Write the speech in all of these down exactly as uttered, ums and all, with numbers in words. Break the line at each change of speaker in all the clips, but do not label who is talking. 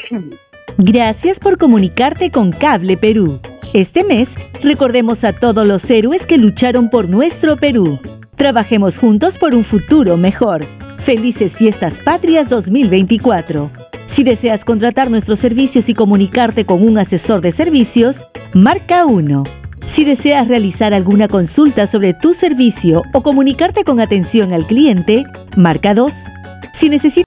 Gracias por comunicarte con Cable Perú. Este mes, recordemos a todos los héroes que lucharon por nuestro Perú. Trabajemos juntos por un futuro mejor. Felices Fiestas Patrias dos mil veinticuatro. Si deseas contratar nuestros servicios y comunicarte con un asesor de servicios, marca uno. Si deseas realizar alguna consulta sobre tu servicio o comunicarte con atención al cliente, marca dos. Si necesitas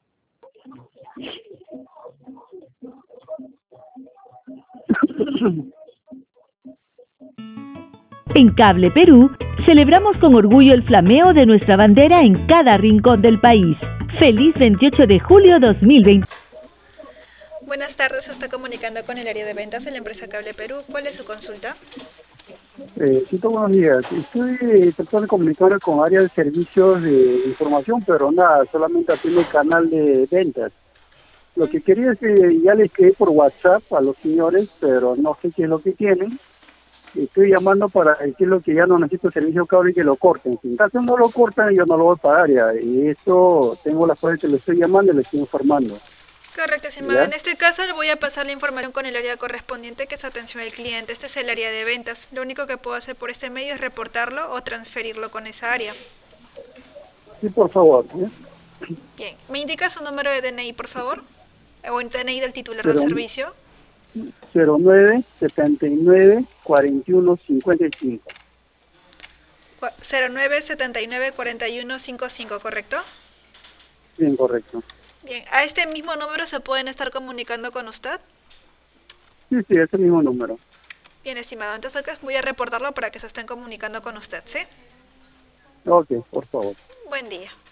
En Cable Perú, celebramos con orgullo el flameo de nuestra bandera en cada rincón del país. ¡Feliz veintiocho de julio dos mil veinte!
Buenas tardes, se está comunicando con el área de ventas de la empresa Cable Perú. ¿Cuál es su consulta?
Eh, sí, buenos días. Estoy eh, tratando de comunicarme con área de servicios de información, pero nada, solamente atiendo el canal de ventas. Lo que quería es que ya les escribí por WhatsApp a los señores, pero no sé qué es lo que tienen. Estoy llamando para decirles que ya no necesito servicio cable y que lo corten. Si en caso no lo cortan, yo no lo voy a pagar ya. Y esto tengo la prueba que le estoy llamando y le estoy informando.
Correcto, estimado. En este caso le voy a pasar la información con el área correspondiente, que es atención al cliente. Este es el área de ventas. Lo único que puedo hacer por este medio es reportarlo o transferirlo con esa área.
Sí, por favor. ¿eh?
Bien. ¿Me indica su número de D N I, por favor? ¿O el D N I del titular
Pero,
del servicio?
cero nueve setenta y nueve cuarenta y uno cincuenta y cinco.
cero nueve setenta y nueve cuarenta y uno cincuenta y cinco, ¿correcto?
Bien, correcto.
Bien, ¿a este mismo número se pueden estar comunicando con usted?
Sí, sí, es el mismo número.
Bien, estimado. Entonces acá voy a reportarlo para que se estén comunicando con usted, ¿sí?
Ok, por favor.
Buen día.